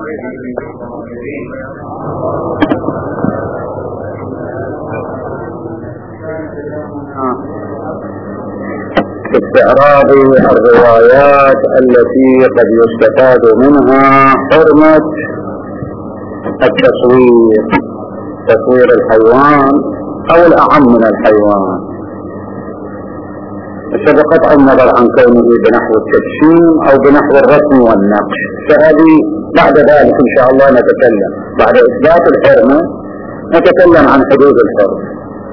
استعراض الروايات التي قد يستفاد منها حرمة التصوير، تصوير الحيوان أو الأعم من الحيوان، بقطع النظر عن كونه بنحو التجسيم أو بنحو الرسم والنقش. فهذه بعد ذلك إن شاء الله نتكلم بعد إثبات الحرمة، نتكلم عن حدود الحرمة.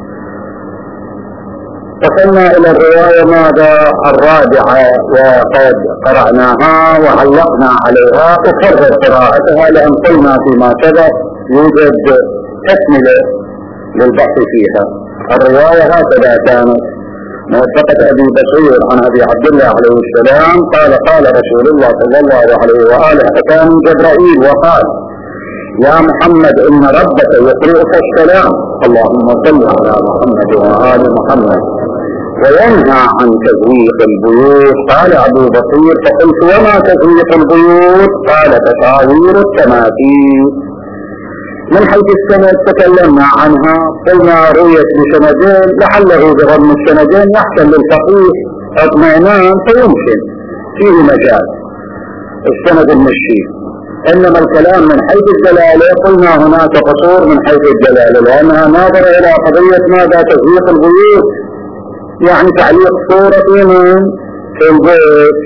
وصلنا إلى الرواية ماذا الرابعة، وقد قرأناها وعلقنا عليها وكرر قراءتها، لأن قلنا فيما سبق يوجد تكملة للبحث فيها. الرواية هكذا كانت موثقة أبي بصير عن أبي عبد الله عليه السلام قال: قال رسول الله صلى الله عليه وآله: أتاني جبرائيل وقال: يا محمد إن ربك يقرئك السلام، اللهم صل على محمد وآل محمد، وينهى عن تزويق البيوت. قال أبو بصير: فقلت: وما تزويق البيوت؟ قال: تصاوير التماثيل. من حيث السند تكلمنا عنها، قلنا رويت بسندين، لعله بضم السندين يحصل للفقيه اطمئنان فيمكن فيه مجال السند المشي. إنما الكلام من حيث الدلالة قلنا هناك قصور من حيث الدلالة، لأنها ناظرة إلى قضية ماذا تزويق البيوت، يعني تعليق صورة في البيت،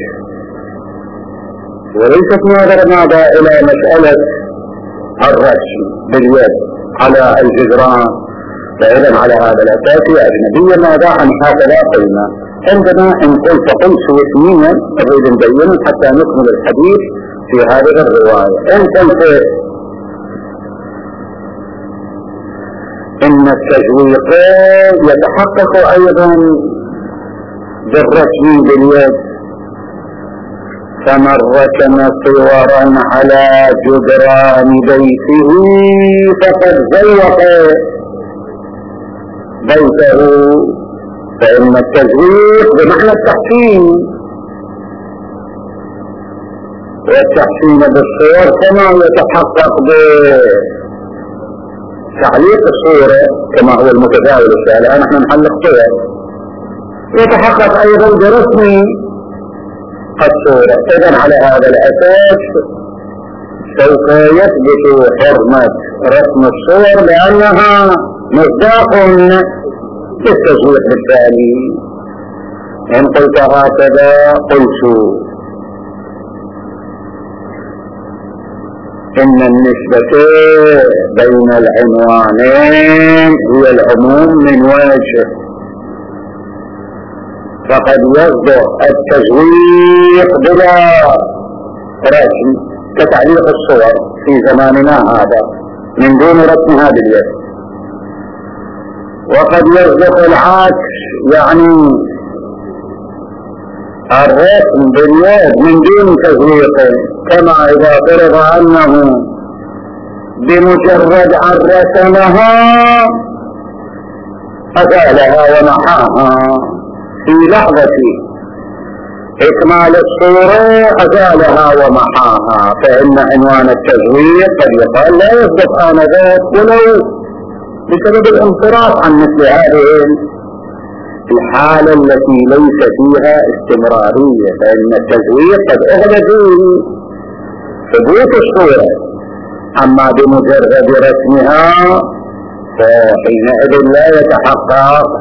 وليست ناظرة ماذا إلى مسألة الرسم باليد على الجدران. فإذا على هذا الأساس هي أجنبية ماذا عن هكذا قلنا. عندنا إن قلت سويسميا نريد نبين حتى نكمل الحديث في هذه الرواية. إن قلت إن التزويق يتحقق أيضا بالرسم باليد، فمن رسم صورا على جدران بيته فقد زوق بيته، فإن التزويق بمعنى التحسين، والتحسين بالصور كما يتحقق بتعليق الصورة كما هو المتداول السائل، نحن نحلق صور، يتحقق أيضا برسم الصورة. إذن على هذا الأساس سوف يثبت حرمة رسم الصور لأنها مصداق للتزويق بالتالي. إن قلت هكذا قلت إن النسبة بين العنوانين هي العموم من وجه، فقد يصدر التزويق بلا رسم كتعليق الصور في زماننا هذا من دون رسمها باليد، وقد يصدق العكس، يعني الرسم باليد من دون تزويق، كما إذا فرض أنه بمجرد أن رسمها أزالها ومحاها في لحظة إكمال الصورة، أزالها ومحاها، فإن عنوان التزويق قد يقال لا يصدق آنذاك ولو بسبب الانصراف عن مثل هذه الحالة التي ليس فيها استمرارية، فإن التزويق قد أخذ فيه ثبوت الصورة، أما بمجرد رسمها فحينئذ لا يتحقق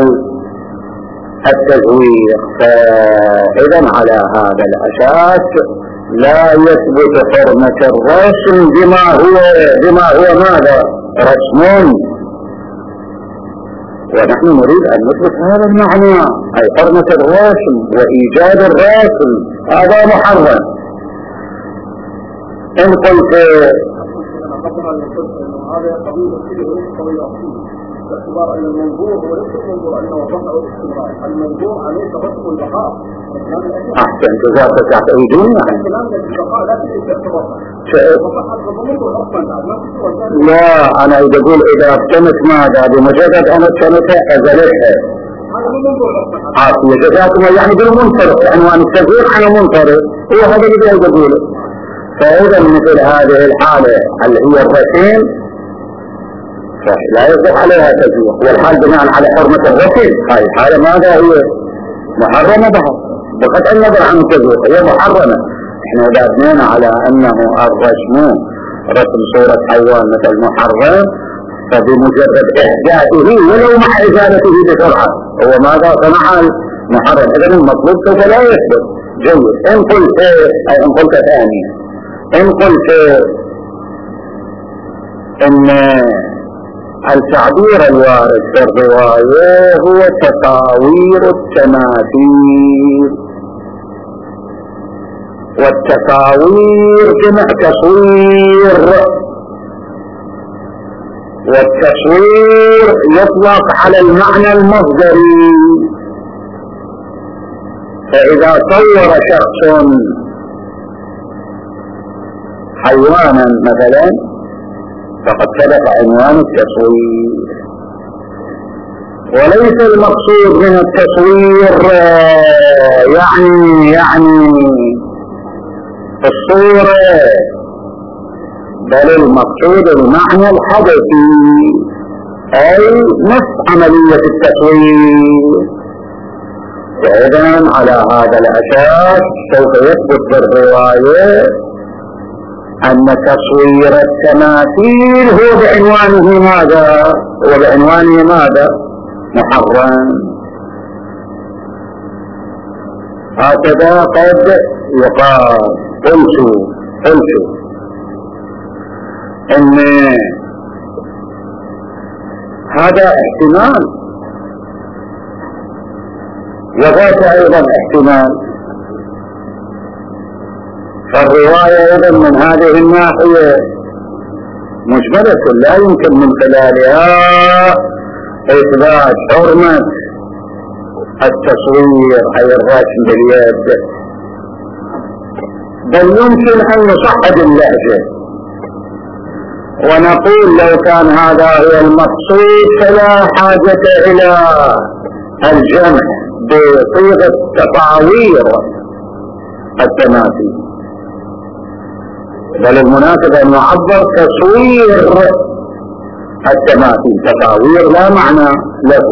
التزويق. فإذا على هذا الأساس لا يثبت حرمة الرسم بما هو ماذا رسم، ونحن نريد أن نثبت هذا المعنى، أي حرمة الرسم وإيجاد الرسم، هذا محرم. إن قلت باعتبار أن المنظور هو ليس المنظور أنه وضع الاستمرار، المنظور عليه رسم البقاء. أحسن جزاك تعتقدون يعني لا، أنا إذا أقول إذا أبتمت ماذا بمجرد أن أبتمتها أزلتها عافية جزاكم يعني بالمنطرق، عنوان التغيير عن المنطرق هو هذا اللي أقوله. فإذا مثل هذه الحالة اللي هي الرسيم لا يصدق عليها تزويق، والحال بناء على حرمة الرسيم هذه الحالة ماذا هي؟ محرمة بقطع النظر عن التزويق هي محرمة. احنا إذا بنينا على أنه الرسم رسم صورة حيوان مثل محرم، فبمجرد إحداثه ولو مع إزالته بسرعة هو ماذا صنع المحرم. إذا المطلوب سوف لا يثبت. جيد. إن قلت أي إن قلت ثانيا، إن قلت إن التعبير الوارد في الرواية هو تصاوير التماثيل، والتصاوير جمع تصوير، والتصوير يطلق على المعنى المصدري. فإذا صور شخص حيوانا مثلا فقد سبق عنوان التصوير، وليس المقصود من التصوير يعني الصورة، بل المقصود المعنى الحدثي أي نفس عملية التصوير. فإذا على هذا الأساس سوف يثبت بالرواية أن تصوير التماثيل هو بعنوانه ماذا؟ هو بعنوانه ماذا؟ محرم. هكذا قد يقال. قلت ان هذا احتمال، وذاك ايضا احتمال. فالرواية ايضا من هذه الناحية مجملة لا يمكن من خلالها اثبات حرمة التصوير اي الرسم باليد، بل يمكن ان نصعد اللهجة ونقول لو كان هذا هو المقصود فلا حاجة الى الجمع بصيغة تصاوير التماثيل، بل المناسب ان نعبر تصوير التماثيل. تصاوير لا معنى له،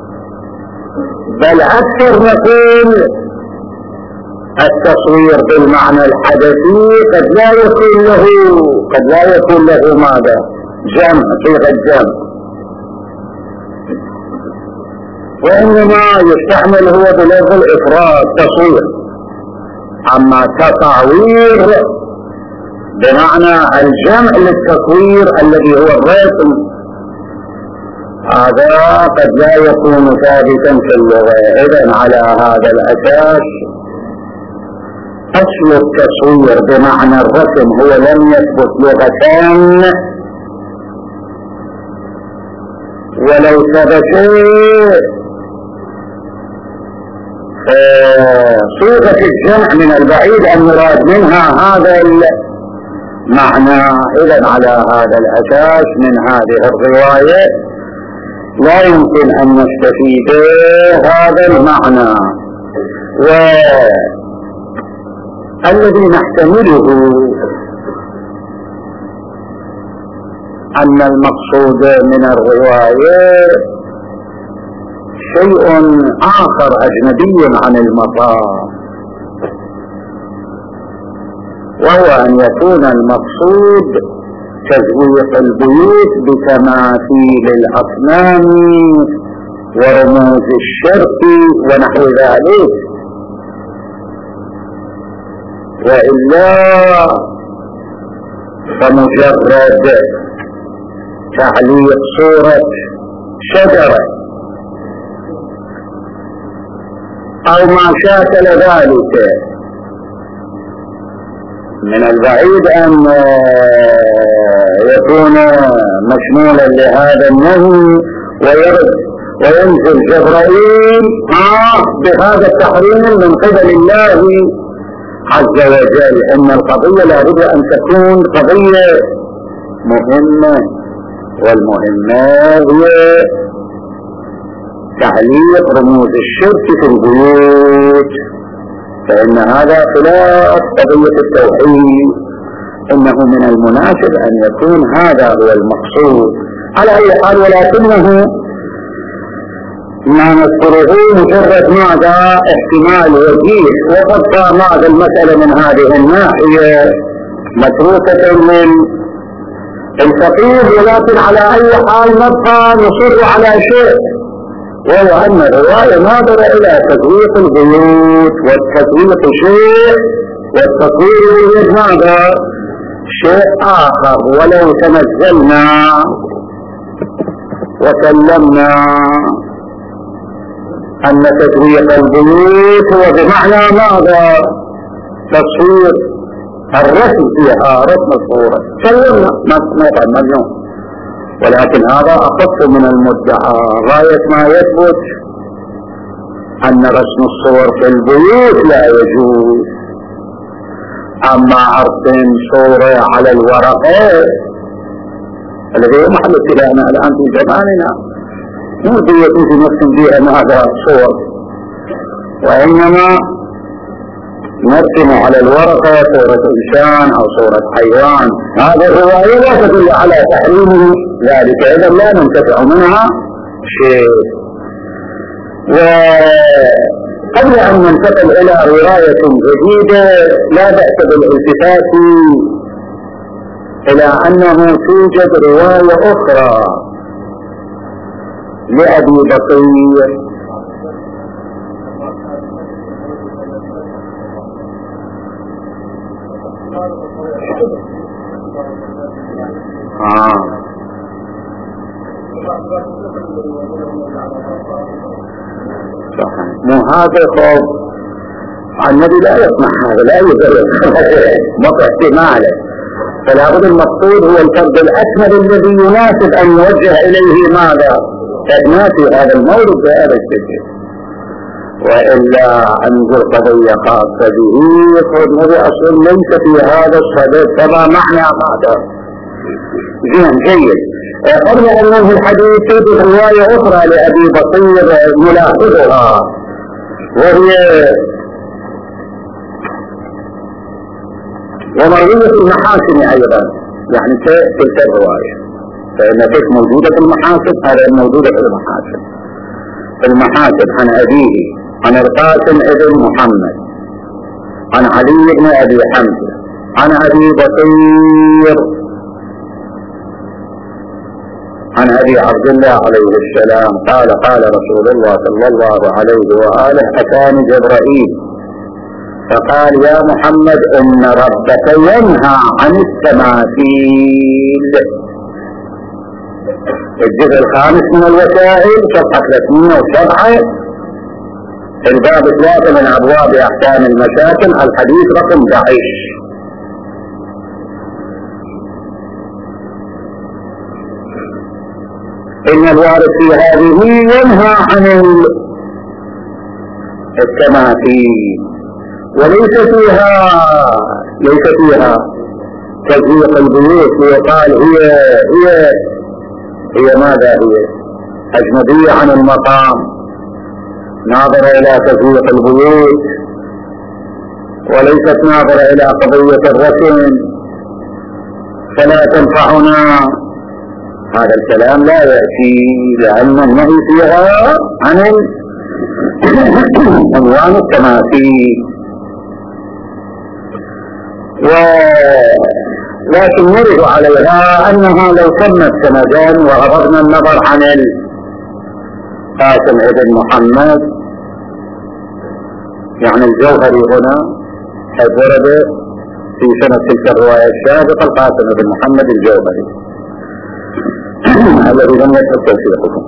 بل اكثر نقول التصوير بالمعنى الحدثي قد لا يكون له ماذا؟ جمع، صيغة جمع، وإنما يستعمل هو بلفظ الإفراد تصوير. أما تصاوير بمعنى الجمع للتصوير الذي هو الرسم، هذا قد لا يكون ثابتا في اللغة. إذن على هذا الأساس أصل التصوير بمعنى الرسم هو لم يثبت لغتان، ولو ثبت صيغة الجمع من البعيد أن يراد منها هذا المعنى. إذن على هذا الأساس من هذه الرواية لا يمكن أن نستفيد هذا المعنى، والذي نحتمله أن المقصود من الرواية شيء آخر أجنبي عن المطاف، وهو أن يكون المقصود تزويق البيوت بتماثيل الأصنام ورموز الشرك ونحو ذلك، وإلا فمجرد تعليق صورة شجرة أو ما شاكل ذلك من البعيد أن يكون مشمولا لهذا النهي وينزل جبرائيل بهذا التحريم من قبل الله عز وجل. إن القضية لابد أن تكون قضية مهمة، والمهمة هي تعليق رموز الشرك في البيوت، فإن هذا خلاف قضية التوحيد. إنه من المناسب أن يكون هذا هو المقصود على أي حال، ولكنه ما نذكره مجرد ماذا احتمال وجيه، وقد ماذا المسألة من هذه الناحية متروكة للفقيه، ولكن على أي حال نبقى نصر على شيء، وهو أن الرواية ناظرة إلى تزويق البيوت، والتزويق شيء والتصوير ماذا شيء آخر. ولو تنزلنا وسلمنا أن تزويق البيوت هو بمعنى ماذا تصوير الرسم فيها، رسم الصورة، سلمنا ما مليون، ولكن هذا أخف من المدعى. غاية ما يثبت أن رسم الصور في البيوت لا يجوز، أما أرسم صورة على الورقة الذي هو محل ابتلاءنا الآن في زماننا، مو دي نرسم بها هذا الصور، وإنما نرسم على الورقة صورة إنسان أو صورة حيوان. هذا الرواية لا تدل على تحريم ذلك، إذا لا ننتفع منها شيء. وقبل أن ننتقل إلى رواية جديدة لا بأس بالالتفات إلى أنه توجد رواية أخرى لأبي بصير مو هذا خوف النبي لا يسمح هذا، لا يجرب مطع احتماله، فلا بد المقصود هو الفرد الأكمل الذي يناسب أن يوجه إليه ماذا تأتي هذا المولد بهذا الشكل، وإلا أنظر قضية خاصة به فالنبي أصلا ليس في هذا الصدد كما معنى هذا جيد. قبل أن ننهي الحديث توجد رواية أخرى لأبي بصير نلاحظها، وهي ومروية المحاسن أيضا، يعني تلك الرواية، فإن تلك موجودة في المحاسن، هذا موجودة في المحاسن. المحاسن عن أبيه عن القاسم ابن محمد عن علي بن أبي حمزة عن أبي بصير عن أبي عبد الله عليه السلام قال قال رسول الله صلى الله عليه وآله أتاني جبرائيل فقال يا محمد إن ربك ينهى عن التماثيل. الجزء الخامس من الوسائل صفحة 307 الباب 3 من أبواب أحكام المساكن الحديث رقم 11. إن الوارد في هذه ينهى عن التماثيل، وليس فيها تزويق البيوت، ويقال هي ماذا هي أجنبية عن المقام، ناظرة إلى تزويق البيوت، وليست ناظرة إلى قضية الرسم، فلا تنفعنا. هذا الكلام لا يأتي، لأن النهي فيها عن عنوان التماثيل. لكن نرد عليها أنها لو تمت سندان وغضبنا النظر عن القاسم ابن محمد، يعني الجوهري هنا قد ورد في سنة تلك الرواية السابقة القاسم ابن محمد الجوهري الذي لم يدخل توثيقه،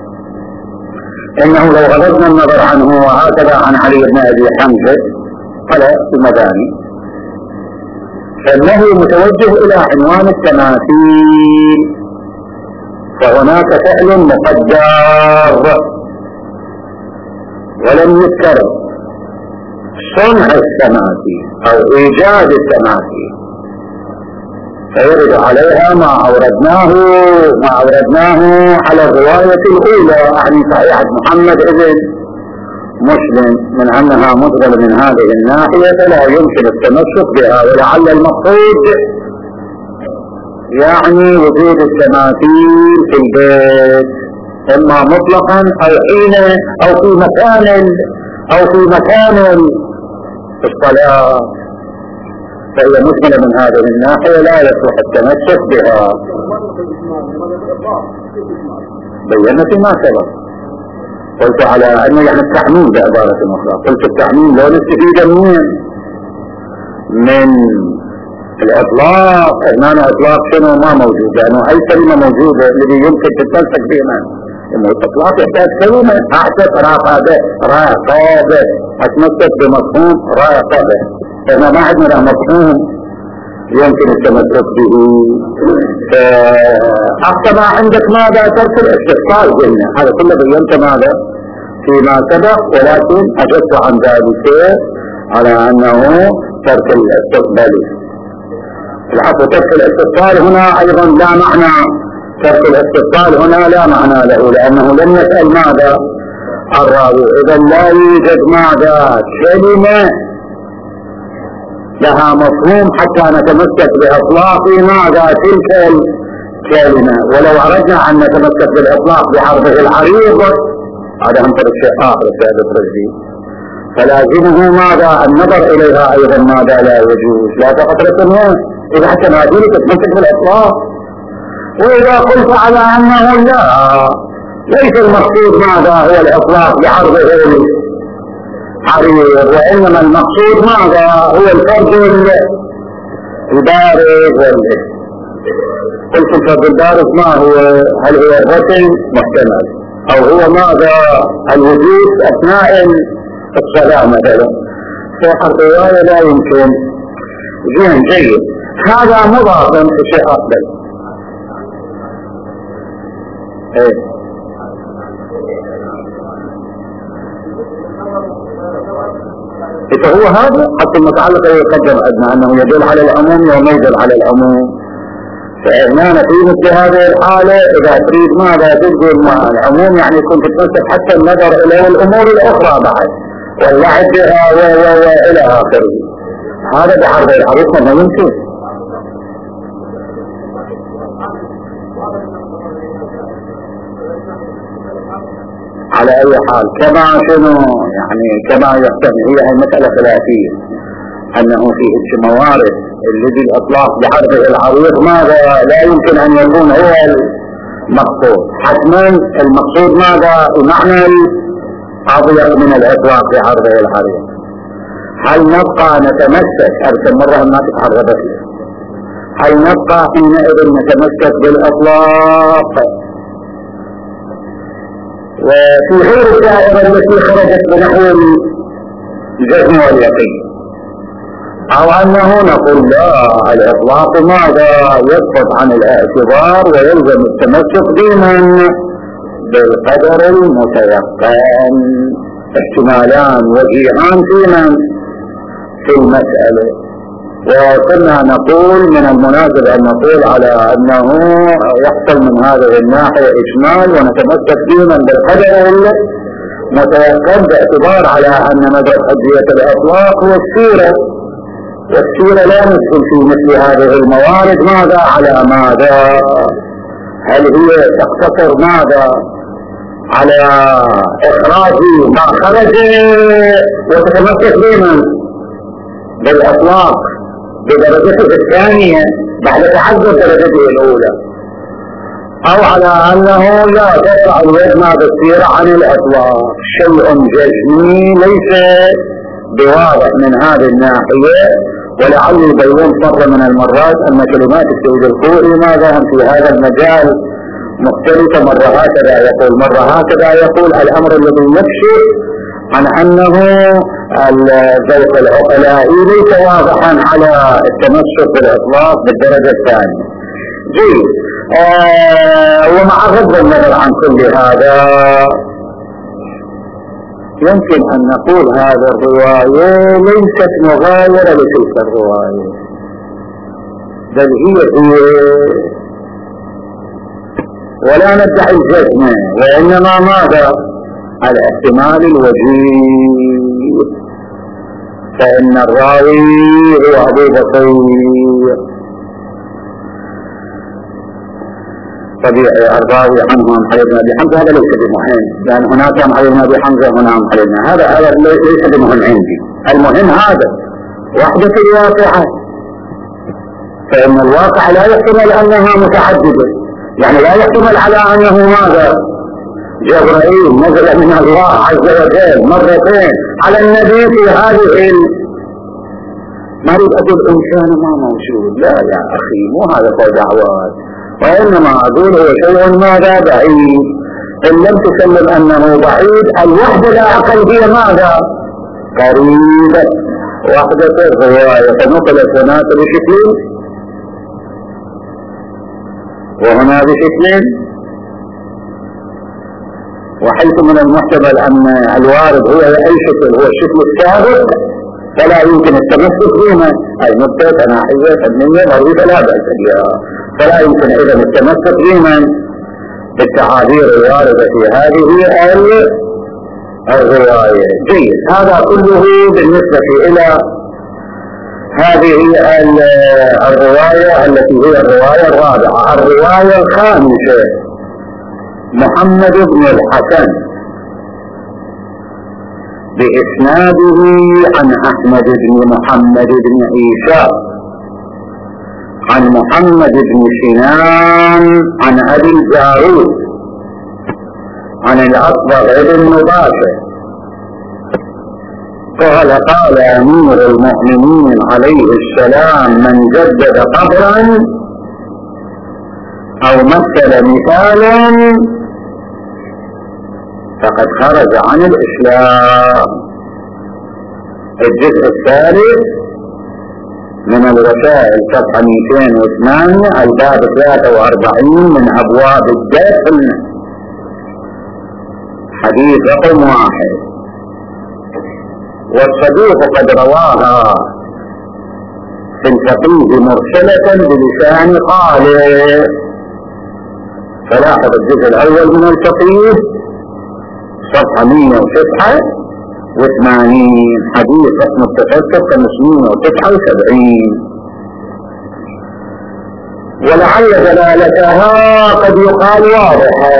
إنه لو غضبنا النظر عنه وهكذا عن علي بن أبي حمزة فلا في المباني، فإنه متوجه إلى عنوان التماثيل، فهناك فعل مقدر ولم يذكر صنع التماثيل أو إيجاد التماثيل، فيرد عليها ما أوردناه على الرواية الأولى عن صحيحة محمد ابن مسلم من أنها مدخل من هذه الناحية فلا يمكن التمسك بها، ولعل المقصود يعني وجود التماثيل في البيت إما مطلقا أو حين أو في مكان الصلاة، فهي مشكلة من هذه الناحية لا يصلح التمسك بها. بينا فيما سبق قلت على أنه يعني التعميم بعبارة أخرى، قلت التعميم لو نستفيد من الإطلاق، معنى إطلاق شنو ما موجود، لأنه أي كلمة موجودة الذي يمكن تتمسك بها إنه الإطلاق يحتاج كلمة أعتق راقبة أتمسك بمفهوم راقبة، فإحنا ما عندنا مفهوم يمكن التمسك به. أخطأ عندك ماذا؟ ترك الاستفصال قلنا هذا كله بينت ماذا فيما سبق، ولكن أجبت عن ذلك على أنه ترك الاستقبال. العفو، ترك الاستفصال هنا أيضا لا معنى، ترك الاستفصال هنا لا معنى له، لأنه لم يسأل ماذا الراوي، إذا لا يوجد ماذا كلمة لها مفهوم حتى نتمسك بإطلاق ماذا تلك الكلمة. ولو أردنا أن نتمسك بالإطلاق بحرفه العريض هذا هم ترك شيء آخر سيادة الرجل، فلازمه ماذا النظر إليها أيضا ماذا لا يجوز، لا فقط رسمها إذا حتى ما يجوز تتمسك بالإطلاق. وإذا قلت على أنه لا ليس المقصود ماذا هو الإطلاق بحرفه العريض، وإنما المقصود ماذا هو الفرد البارز. قلت الفرد البارز ما هو؟ هل هو الرسم محتمل، أو هو ماذا الوجود أثناء الصلاة مثلا، في حرف الرواية لا يمكن. جيد، هذا مضاف في شيء أفضل. فهو هذا حتى المتعلق يقدم أدنى أنه يدل على العموم وما يدل على العموم. فإحنا في مثل هذه الحالة إذا تريد ماذا تقول مع العموم يعني كنت تتمسك حتى النظر إلى الأمور الأخرى بعد واللعب بها وإلى آخره. هذا بحرف الحريق ما يمكن. على أي حال كما شنو يعني كما يحتمل، هي المسألة خلافية أنه في موارد الذي الإطلاق بحرفه العريض ماذا لا يمكن أن يكون هو المقصود، حتما المقصود ماذا بمعنى أضيق من الإطلاق بحرفه العريض. هل نبقى نتمسك أرسل مرة ما تتحرك، هل نبقى حينئذ نتمسك بالإطلاق وفي غير الدائرة التي خرجت بنحو الجزم واليقين، أو أنه نقول لا الإطلاق ماذا يسقط عن الاعتبار ويلزم التمسك بمن بالقدر المتيقن. احتمالان وجيهان في المسألة. وكنا نقول من المناسب أن نقول على أنه يحصل من هذه الناحية إجمال ونتمسك ديما بالقدر المتيقن باعتبار على أن مدى حجية الإطلاق هو السيرة، والسيرة لا ندخل في مثل هذه الموارد ماذا على ماذا، هل هي تقتصر ماذا على إخراج ما خرج وتتمسك ديما بالإطلاق بدرجته الثانية بعد تعذر درجته الأولى، أو على أنه لا تقع الوزن بالسيرة عن الإطلاق. شيء جزمي ليس بواضح من هذه الناحية، ولعل يبين مرة من المرات أن كلمات السيد الخوري ماذا هم في هذا المجال مختلفة، مرة هكذا يقول مرة هكذا يقول. الأمر الذي يكشف عن أنه الذوق العقلائي ليس واضحا على التمسك بالإطلاق بالدرجة الثانية. جيد. ومع غض النظر عن كل هذا يمكن أن نقول هذا الرواية ليست مغايرة لتلك الرواية، بل هي ولا ندعي الجزم، وإنما ماذا الاحتمال الوجيه، فإن الراوي هو أبو بصير. طبيعي الراوي عنه عن علي بن ابي حمزه هذا ليس بمهم، لان هناك عن علي بن ابي حمزه هنا عن علي بن، هذا ليس بمهم عندي. المهم هذا وحدة الواقعة، فإن الواقع لا يحتمل أنها متعددة، يعني لا يحتمل على أنه ماذا جبرائيل نزل من الله عز وجل مرتين على النبي في هذه ما أريد أقول إن كان ما موجود، لا يا أخي مو هذا هو دعوات، وإنما أقول هو شيء ماذا بعيد، إن لم تسلم أنه بعيد الوحدة لا أقل هي ماذا قريبة. وحدة الرواية فنقلت هناك بشكل وهنا بشكل، وحيث من المحتمل أن الوارد هو أي شكل هو الشكل السابق فلا يمكن التمسك بهما، أي نقطة ناحية فنية ضرورية لا بأس بها، فلا يمكن إذا التمسك بهما بالتعابير الواردة في هذه الرواية. جيد، هذا كله بالنسبة إلى هذه الرواية التي هي الرواية الرابعة. الرواية الخامسة محمد بن الحسن بإسناده عن أحمد بن محمد بن عيسى عن محمد بن سنان عن أبي الجارود عن الأصبغ بن مباشر قال قال أمير المؤمنين عليه السلام من جدد قبرا أو مثل مثالا فقد خرج عن الإسلام. الجزء الثالث من الرسائل صفحة 208 الباب 43 من أبواب الدفن حديث رقم 1. والصديق قد رواها في الفقيه مرسلة بلسان قاله، فلاحظ الجزء الأول من الفقيه صفحة 189 حديث رقم التفسر 579. ولعل دلالتها قد يقال واضحة،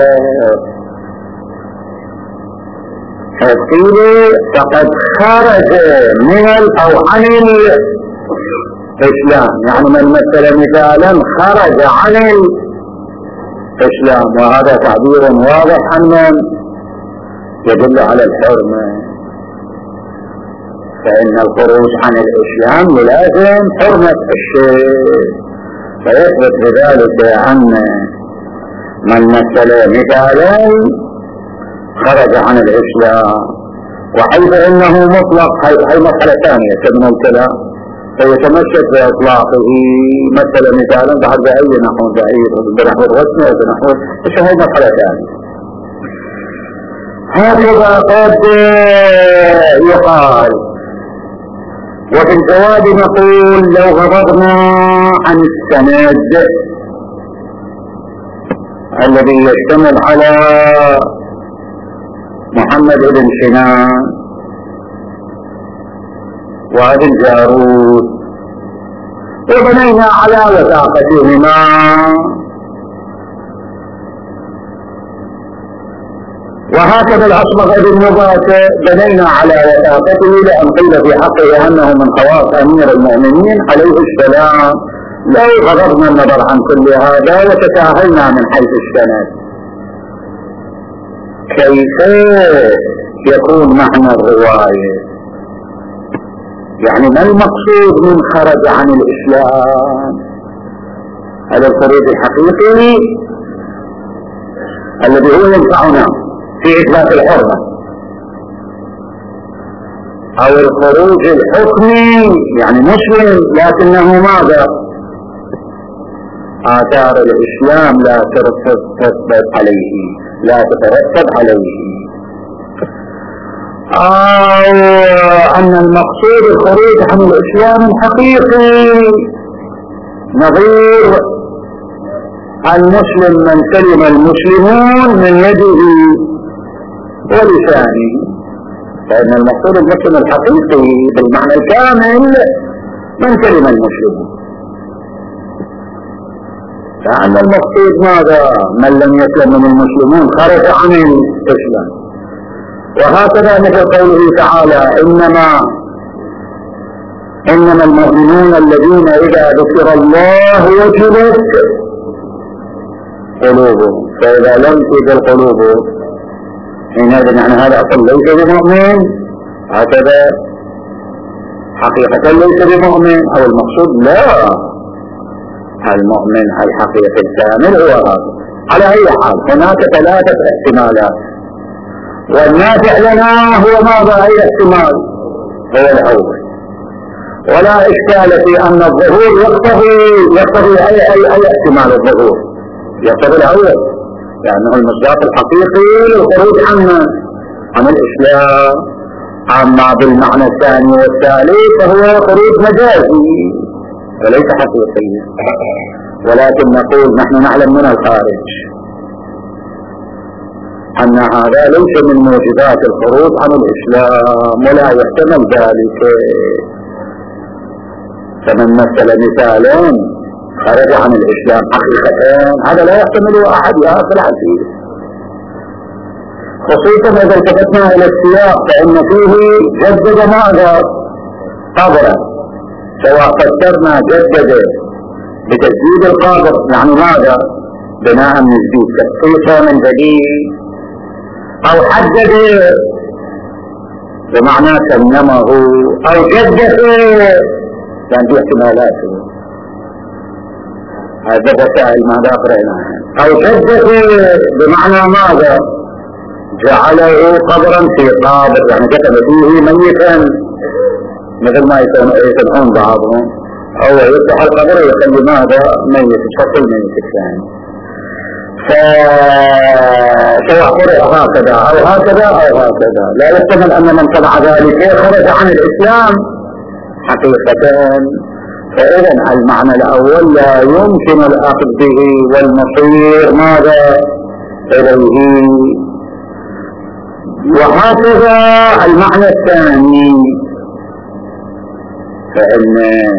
فقيل فقد خرج من أو عن الإسلام، يعني من مثل مثالا خرج عن الإسلام، وهذا تعبير واضح عن يدل على الحرمة، فإن الخروج عن الإسلام يلازم حرمة الشيء، فيثبت بذلك أن من مثل مثالا خرج عن الإسلام. وحيث إنه مطلق هي مسألة ثانية من الكلام، فيتمسك بإطلاقه مثل مثالا بعد بأي نحو بعيد بنحو الرسم أو بنحو هي مسألة ثانية. هكذا قد يقال. وفي الجواب نقول لو غضبنا عن السند الذي يشتمل على محمد بن سنان وأبي الجارود وبنينا على وثاقتهما، وهكذا الأصبغ بن مباشر بنينا على وثاقته لأن قيل في حقه أنه من خواص أمير المؤمنين عليه السلام. لو غضبنا النظر عن كل هذا وتساهلنا من حيث السند، كيف يكون معنى الرواية؟ يعني ما المقصود من خرج عن الإسلام؟ هذا الخروج الحقيقي الذي هو ينفعنا في إثبات الحرمة، أو الخروج الحكمي يعني مسلم لكنه ماذا؟ آثار الإسلام لا تترتب عليه، لا تترتب عليه، أو أن المقصود الخروج عن الإسلام الحقيقي نظير المسلم من سلم المسلمون من يده ولسانه، فإن المقصود المسلم الحقيقي بالمعنى الكامل من سلم المسلمون. لأن المقصود ماذا؟ من لم يسلم من المسلمون خرج عن الإسلام. وهكذا مثل قوله تعالى إنما المؤمنون الذين إذا ذكر الله وجلت قلوبهم، فإذا لم تجل قلوبهم حينئذ يعني هذا أصلا ليس بمؤمن، هكذا حقيقة ليس بمؤمن، أو المقصود لا، المؤمن الحقيقي الكامل هو هذا. على أي حال هناك 3 احتمالات، والنافع لنا هو ماذا؟ أي احتمال؟ هو الأول. ولا إشكال في أن الظهور يقتضي أي احتمال الظهور، يقتضي الأول، لأنه المصداق الحقيقي للخروج عن الإسلام. أما بالمعنى الثاني والثالث فهو خروج مجازي وليس حقيقي. ولكن نقول نحن نعلم من الخارج أن هذا ليس من موجبات الخروج عن الإسلام، ولا يحتمل ذلك. فمن مثل مثالا خرج عن الإسلام حقيقة هذا لا يحتمل أحد يا أخي العزيز، خصوصا إذا التفتنا إلى السياق، فإن فيه جدد ماذا؟ قبرا، سواء فسرنا جدد بتجديد القابر يعني ماذا؟ بناء من جديد، تخصيصا من جديد، أو حدد بمعنى سلمه، أو جدد يعني باحتمالات، هذا وسائل ماذا قرأناها. أو جدد بمعنى ماذا؟ جعله قبرا في قابر، يعني كتب فيه ميتا، مثل ما يسمعون بعضهم، أو يفتح القبر ويخلي ماذا؟ ميت، يشخص الميت الثاني. فسواء قرأ هكذا أو هكذا أو هكذا، لا يحتمل أن من طبع ذلك خرج عن الإسلام حقيقة. فإذا المعنى الأول لا يمكن الأخذ به والمصير ماذا؟ إليه. وهكذا المعنى الثاني، فإن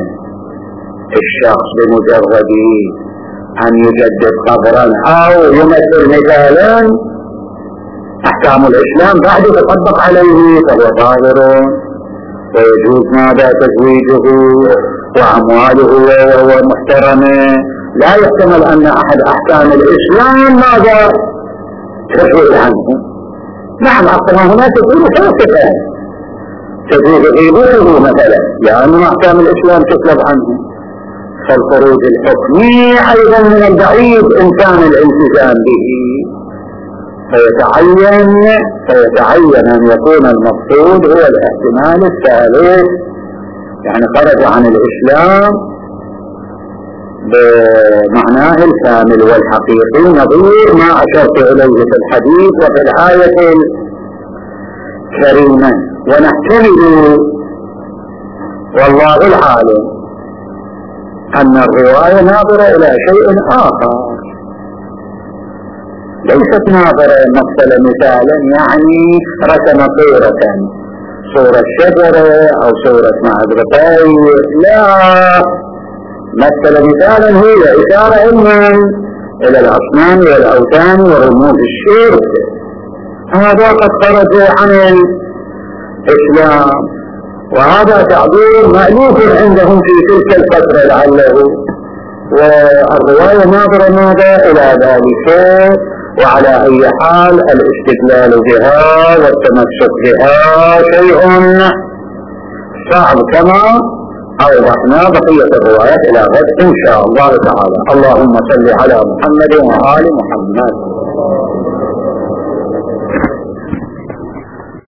الشخص بمجرد أن يجدد قبرا أو يمثل مثالا أحكام الإسلام بعد تطبق عليه فهو ظاهر، ويجوز ماذا؟ تزويجه وأمواله وهو محترم. لا يحتمل أن أحد أحكام الإسلام ماذا؟ تزوج عنه. نعم أصلا هنا تكون فاسقة، تزوج غيبته مثلا، لأن أحكام الإسلام تطلب عنه. فالخروج الحكمي أيضا من البعيد إن كان الالتزام به، فيتعين أن يكون المقصود هو الاحتمال الثالث، يعني خرج عن الإسلام بمعناه الكامل والحقيقي، نظير ما أشرت إليه في الحديث وفي الآية الكريمة. ونحتمل والله العالم أن الرواية ناظرة إلى شيء آخر، ليست ناظرة مثالا يعني رسم صورة شجرة أو صورة معدرتين، لا، مثل مثالا هي إشارة إما إلى الأصنام والأوثان ورموز الشرك، هذا قد خرج عن الإسلام، وهذا تعبير مألوف عندهم في تلك الفترة لعله. والرواية ناظرة ماذا؟ إلى ذلك. وعلى أي حال الاستدلال بها والتمسك بها شيء صعب كما أوضحنا بقية الروايات إلى غد إن شاء الله تعالى. اللهم صل على محمد وآل محمد.